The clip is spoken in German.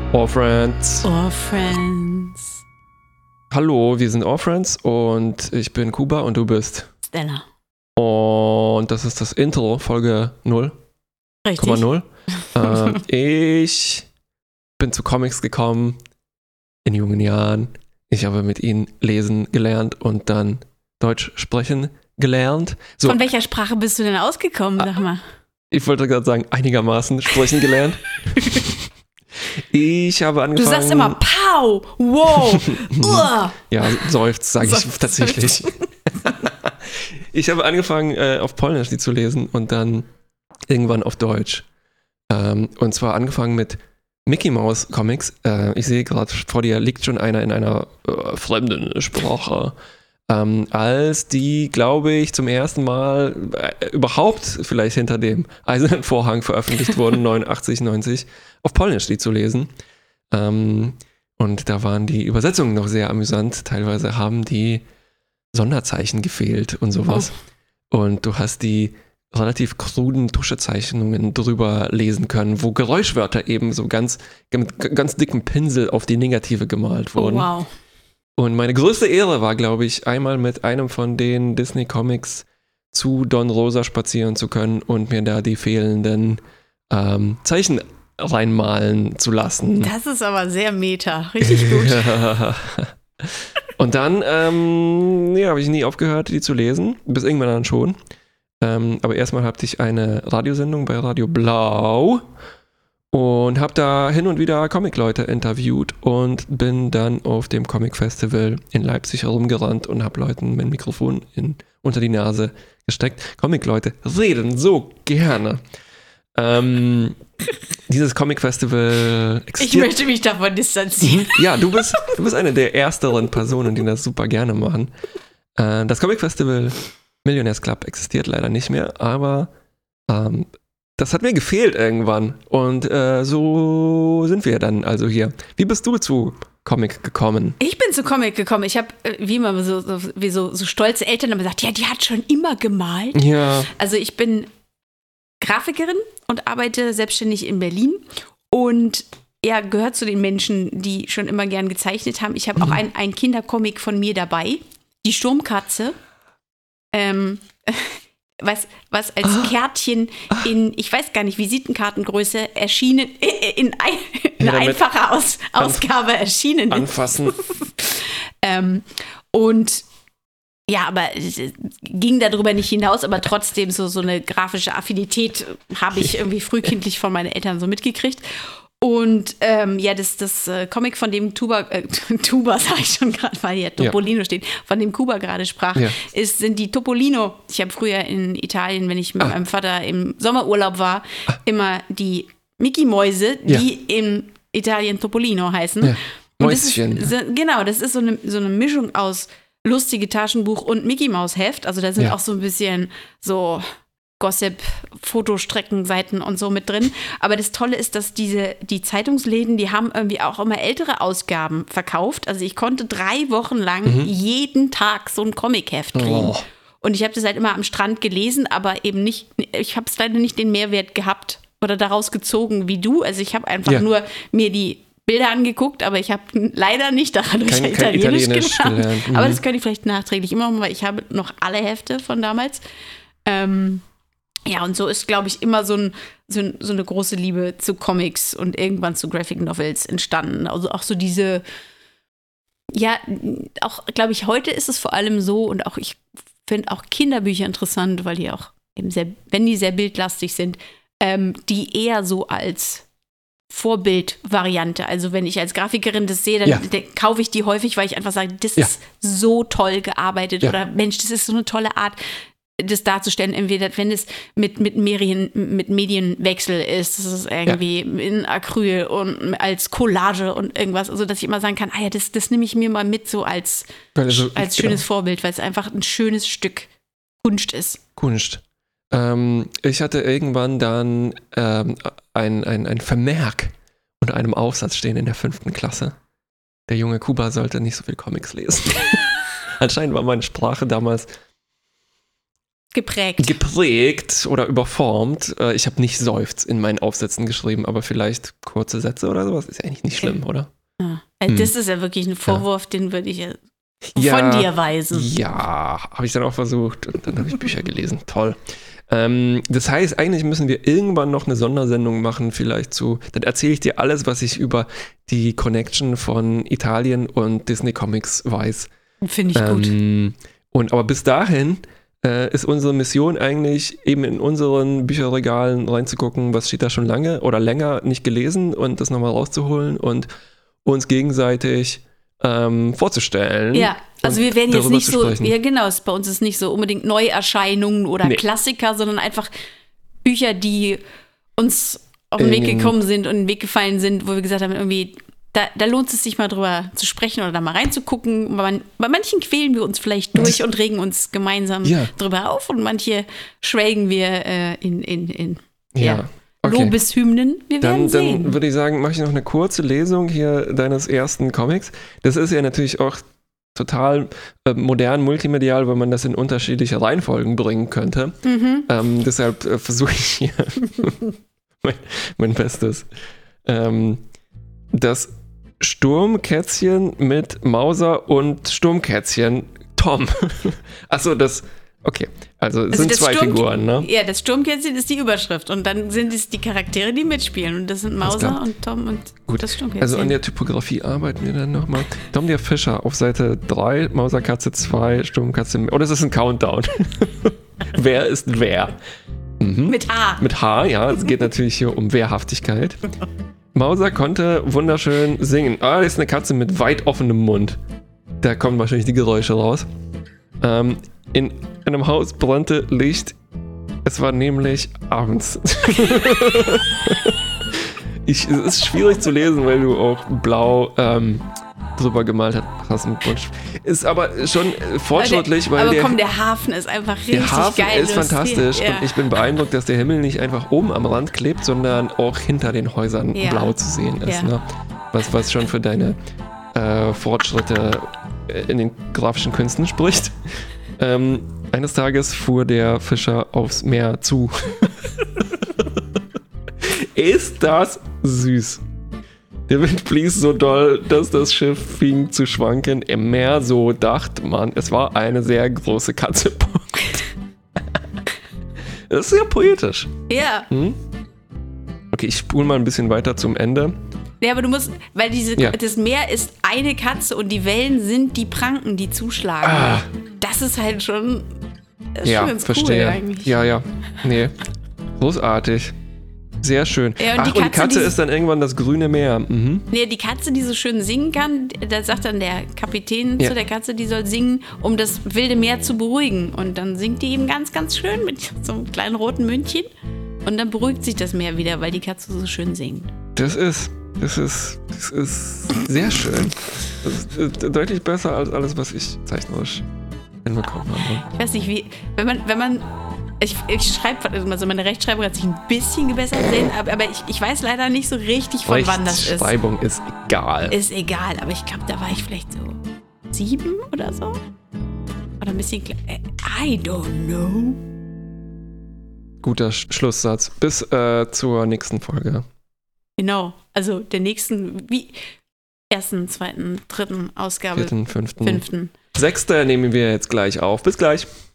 All Friends. All Friends. Hallo, wir sind All Friends und ich bin Kuba und du bist Stella. Und das ist das Intro, Folge 0,0. Richtig. Ich bin zu Comics gekommen in jungen Jahren. Ich habe mit ihnen lesen gelernt und dann Deutsch sprechen gelernt. So, Von welcher Sprache bist du denn ausgekommen, sag mal? ich wollte gerade sagen, einigermaßen sprechen gelernt. Ich habe angefangen... Du sagst immer Pow, wow, Ja, seufzt, sage ich tatsächlich. Ich habe angefangen, auf Polnisch die zu lesen und dann irgendwann auf Deutsch. Und zwar angefangen mit Mickey Mouse Comics. Ich sehe gerade, vor dir liegt schon einer in einer fremden Sprache. Als die, glaube ich, zum ersten Mal überhaupt vielleicht hinter dem Eisernen Vorhang veröffentlicht wurden, 89, 90, auf Polnisch die zu lesen. Und da waren die Übersetzungen noch sehr amüsant. Teilweise haben die Sonderzeichen gefehlt und sowas. Oh. Und du hast die relativ kruden Tuschezeichnungen drüber lesen können, wo Geräuschwörter eben so mit ganz dicken Pinsel auf die Negative gemalt wurden. Oh, wow. Und meine größte Ehre war, glaube ich, einmal mit einem von den Disney-Comics zu Don Rosa spazieren zu können und mir da die fehlenden Zeichen reinmalen zu lassen. Das ist aber sehr meta. Richtig gut. Und dann habe ich nie aufgehört, die zu lesen. Bis irgendwann dann schon. Aber erstmal hatte ich eine Radiosendung bei Radio Blau und habe da hin und wieder Comic-Leute interviewt und bin dann auf dem Comic-Festival in Leipzig herumgerannt und habe Leuten mein Mikrofon unter die Nase gesteckt. Comic-Leute reden so gerne. Dieses Comic-Festival existiert. Ich möchte mich davon distanzieren. Ja, du bist eine der ersteren Personen, die das super gerne machen. Das Comic-Festival Millionaires Club existiert leider nicht mehr, aber das hat mir gefehlt irgendwann. Und so sind wir dann also hier. Wie bist du zu Comic gekommen? Ich bin zu Comic gekommen. Ich habe, wie immer so stolze Eltern haben gesagt, ja, die hat schon immer gemalt. Ja. Also ich bin Grafikerin und arbeite selbstständig in Berlin und ja, gehört zu den Menschen, die schon immer gern gezeichnet haben. Ich habe auch ein Kindercomic von mir dabei, die Sturmkatze, was als Kärtchen in, ich weiß gar nicht, Visitenkartengröße erschienen, in einfacher Ausgabe erschienen ist. Anfassen. Und ja, aber es ging darüber nicht hinaus, aber trotzdem so eine grafische Affinität habe ich irgendwie frühkindlich von meinen Eltern so mitgekriegt. Und das Comic, von dem Tuba sage ich schon gerade, weil hier Topolino steht, von dem Kuba gerade sprach, sind die Topolino. Ich habe früher in Italien, wenn ich mit meinem Vater im Sommerurlaub war, immer die Mickey-Mäuse, die in Italien Topolino heißen. Ja. Mäuschen. Das ist so eine Mischung aus lustige Taschenbuch und Mickey-Maus-Heft. Also da sind auch so ein bisschen so Gossip-Fotostreckenseiten und so mit drin. Aber das Tolle ist, dass die Zeitungsläden, die haben irgendwie auch immer ältere Ausgaben verkauft. Also ich konnte 3 Wochen lang jeden Tag so ein Comic-Heft kriegen. Oh. Und ich habe das halt immer am Strand gelesen, aber eben nicht, ich habe es leider nicht den Mehrwert gehabt oder daraus gezogen wie du. Also ich habe einfach nur mir die Bilder angeguckt, aber ich habe leider nicht daran durch Italienisch gelernt. Aber das könnte ich vielleicht nachträglich immer machen, weil ich habe noch alle Hefte von damals. Und so ist, glaube ich, immer so eine große Liebe zu Comics und irgendwann zu Graphic Novels entstanden. Also auch so diese, auch, glaube ich, heute ist es vor allem so und auch ich finde auch Kinderbücher interessant, weil die auch eben wenn die sehr bildlastig sind, die eher so als Vorbildvariante. Also wenn ich als Grafikerin das sehe, dann kaufe ich die häufig, weil ich einfach sage, das ist so toll gearbeitet oder Mensch, das ist so eine tolle Art, das darzustellen. Entweder wenn es mit Medienwechsel ist, das ist irgendwie in Acryl und als Collage und irgendwas, also dass ich immer sagen kann, das nehme ich mir mal mit so als schönes Vorbild, weil es einfach ein schönes Stück Kunst ist. Ich hatte irgendwann dann ein Vermerk unter einem Aufsatz stehen in der 5. Klasse. Der junge Kuba sollte nicht so viel Comics lesen. Anscheinend war meine Sprache damals geprägt oder überformt. Ich habe nicht seufzt in meinen Aufsätzen geschrieben, aber vielleicht kurze Sätze oder sowas. Ist ja eigentlich nicht schlimm, oder? Ja. Das ist ja wirklich ein Vorwurf, den würde ich von dir weisen. Ja, habe ich dann auch versucht. Und dann habe ich Bücher gelesen. Toll. Das heißt, eigentlich müssen wir irgendwann noch eine Sondersendung machen, vielleicht dann erzähle ich dir alles, was ich über die Connection von Italien und Disney Comics weiß. Finde ich gut. Aber bis dahin ist unsere Mission eigentlich eben in unseren Bücherregalen reinzugucken, was steht da schon lange oder länger nicht gelesen und das nochmal rauszuholen und uns gegenseitig vorzustellen. Ja, also wir werden jetzt nicht so, ja genau, bei uns ist nicht so unbedingt Neuerscheinungen oder Klassiker, sondern einfach Bücher, die uns auf den Weg gekommen sind und den Weg gefallen sind, wo wir gesagt haben, irgendwie, da lohnt es sich mal drüber zu sprechen oder da mal reinzugucken. Bei manchen quälen wir uns vielleicht durch und regen uns gemeinsam drüber auf und manche schwelgen wir in okay. Lobeshymnen. Wir werden sehen. Dann würde ich sagen, mache ich noch eine kurze Lesung hier deines ersten Comics. Das ist ja natürlich auch total modern, multimedial, weil man das in unterschiedliche Reihenfolgen bringen könnte. Deshalb versuche ich hier mein Bestes. Das Sturmkätzchen mit Mauser und Sturmkätzchen Tom. Achso, okay, also sind zwei Figuren, ne? Ja, das Sturmkätzchen ist die Überschrift und dann sind es die Charaktere, die mitspielen und das sind Mauser und Tom und das Sturmkätzchen. Also an der Typografie arbeiten wir dann nochmal. Tom der Fischer auf Seite 3, Mauserkatze 2, Sturmkatze, oder ist das ein Countdown? Wer ist wer? Mit H. Mit H, ja, es geht natürlich hier um Wehrhaftigkeit. Mauser konnte wunderschön singen. Das ist eine Katze mit weit offenem Mund. Da kommen wahrscheinlich die Geräusche raus. In einem Haus brannte Licht. Es war nämlich abends. Es ist schwierig zu lesen, weil du auch blau drüber gemalt hast mit Wunsch. Ist aber schon fortschrittlich, weil der Hafen ist einfach richtig geil. Der Hafen ist fantastisch und ich bin beeindruckt, dass der Himmel nicht einfach oben am Rand klebt, sondern auch hinter den Häusern blau zu sehen ist. Ne? Was schon für deine Fortschritte in den grafischen Künsten spricht. Eines Tages fuhr der Fischer aufs Meer zu. Ist das süß? Der Wind blies so doll, dass das Schiff fing zu schwanken. Im Meer, so dachte man, es war eine sehr große Katze. Das ist sehr poetisch. Ja. Okay, ich spule mal ein bisschen weiter zum Ende. Ja, aber du musst, weil das Meer ist eine Katze und die Wellen sind die Pranken, die zuschlagen. Das ist halt schon, ganz verstehe. Cool eigentlich. Ja. Nee, großartig. Sehr schön. Ja, und die Katze ist dann irgendwann das grüne Meer. Nee, die Katze, die so schön singen kann, da sagt dann der Kapitän zu der Katze, die soll singen, um das wilde Meer zu beruhigen. Und dann singt die eben ganz, ganz schön mit so einem kleinen roten Mündchen. Und dann beruhigt sich das Meer wieder, weil die Katze so schön singt. Das ist sehr schön. Das ist deutlich besser als alles, was ich zeichnerisch hinbekommen habe. Ich weiß nicht, wie, wenn man ich schreibe, also meine Rechtschreibung hat sich ein bisschen gebessert, aber ich weiß leider nicht so richtig, von wann das ist. Rechtschreibung ist egal. Ist egal, aber ich glaube, da war ich vielleicht so 7 oder so. Oder ein bisschen kleiner. I don't know. Guter Schlusssatz. Bis zur nächsten Folge. Genau, also der nächsten, ersten, zweiten, dritten Ausgabe. 4., 5. 6. nehmen wir jetzt gleich auf. Bis gleich.